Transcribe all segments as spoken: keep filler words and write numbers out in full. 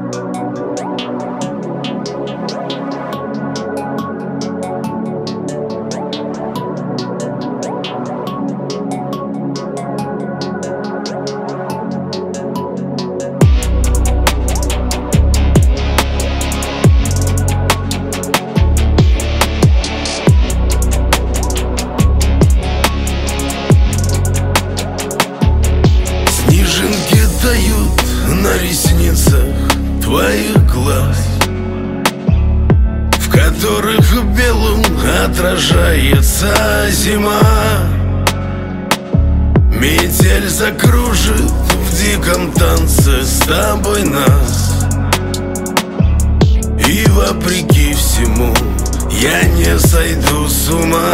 На ресницах твоих глаз, в которых белым отражается зима. Метель закружит в диком танце с тобой нас, и вопреки всему я не сойду с ума.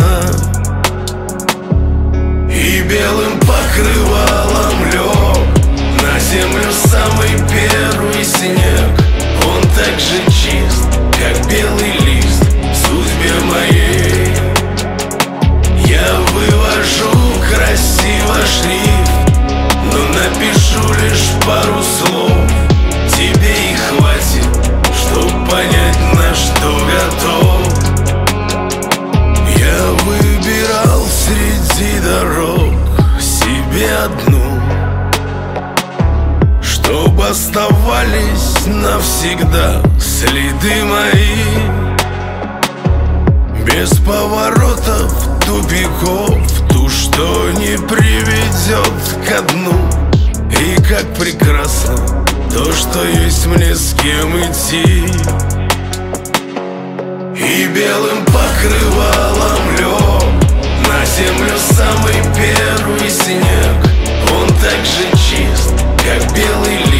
И белым покрывалом лег на землю самый первый снег. Он так же чист, как белый лист в судьбе моей. Я вывожу красиво шрифт, но напишу лишь пару слов. Тебе и хватит, чтоб понять, на что готов. Я выбирал среди дорог себе одну, чтоб оставались навсегда следы мои. Без поворотов, тупиков, ту, что не приведет ко дну. И как прекрасно то, что есть мне с кем идти. И белым покрывалом лег на землю самый первый снег. Он так же чист, как белый лист